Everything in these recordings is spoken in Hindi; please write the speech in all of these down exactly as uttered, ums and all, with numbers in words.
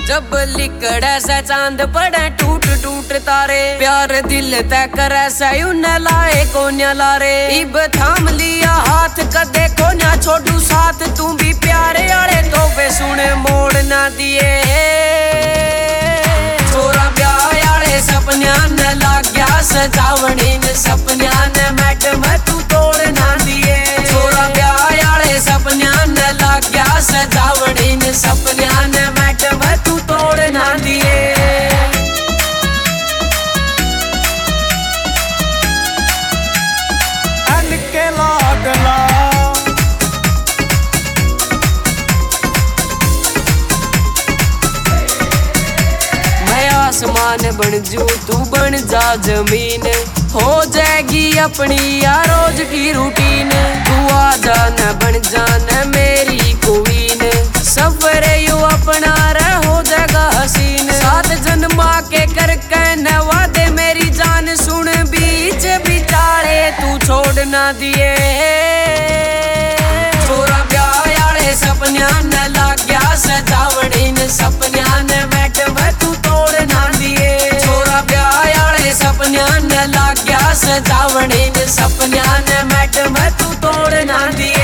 जब लिकड़े से चांद पड़े टूट टूट तारे, प्यार दिल तय करे से उन्हें लाए कोन्या लारे। इब थाम लिया हाथ कदे कोन्या छोड़ू साथ, तू भी प्यारे आले तो वे सुने मोड़ ना दिए। छोरा ब्याह आले सपन्या ने लाग गया सजावनी ने, सपन्या ने मैडम तू तोड़ ना दिए। छोरा ब्याह आले सपन्या ने लाग गया सजावनी ने, सपन्या ने मैडम तू तोड़ ना दिए। के लागला मैं आसमान बन जू तू बन जा जमीन, हो जाएगी अपनी या रोज की रूटीन। तू आ जाना बन जाना मेरी क्वीन, सफर यू अपना रह हो जाएगा हसीन। सात जन्मा के कर कहने वादे मेरी जान, सुन बीच बिचारे तू छोड़ ना दिए। छोरा ब्याह आले सपन्या ने लाग गया सजावनी ने, सपन्या ने मैडम तू तोड़ ना दिए। छोरा ब्याह आले सपन्या ने लाग गया सजावनी ने, सपन्या ने मैडम तू तोड़ ना दिए।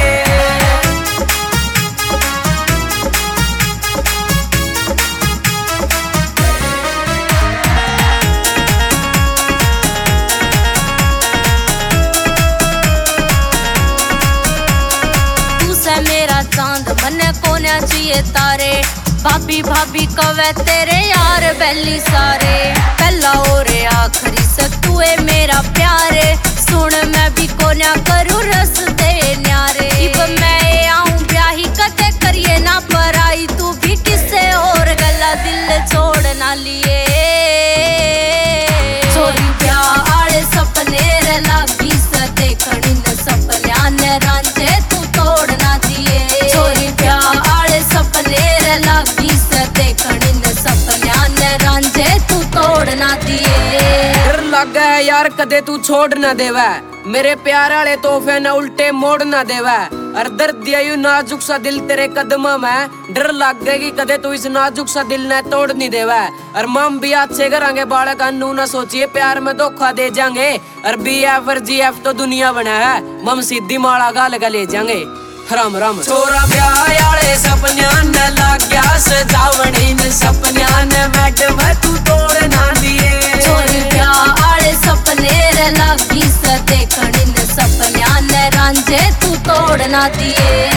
मेरा चांद मने कोन्या चाहिए तारे, भाभी भाभी कवे तेरे यार बैली सारे। पहला और आखरी से तू है मेरा प्यारे, सुन मैं भी कोन्या करूँ रस्ते न्यारे। इब मैं आऊं ब्याही कदे करिए ना पराई, तू भी किसे और गला दिल छोड़ ना लिए। छोरी ब्याह आले सपने रे लागी से देखनी न, सपन्या ने रांझे तू तोड़ ना दिए। छोरी ब्याह आले सपने रे लागी से देखनी न, सपन्या ने रांझे तू तोड़ ना दिए। डर लगा है यार कदे तू छोड़ ना देवा, मेरे प्यार आले तोहफे न उल्टे मोड़ ना देवा। और दर्द दिया यू नाजुक सा दिल तेरे कदमों में, डर लग गई कदे तू इस नाजुक सा दिल ने तोड़ नहीं देवा। और मम भी अच्छे करांगे बालक अनु ना सोचिए प्यार में धोखा दे जाएंगे। और बी एफ और जी एफ तो दुनिया बना है, मम सीधी माला गाल का ले जाएंगे। राम राम। छोरा ब्याह आले सपन्या ने लाग गया सजावनी ने, सपन्या ने मैडम तू तोड़ ना दिए। छोरी ब्याह आले सपने रे लागी से देखनी न, सपन्या ने रांझे तू तोड़ ना दिए।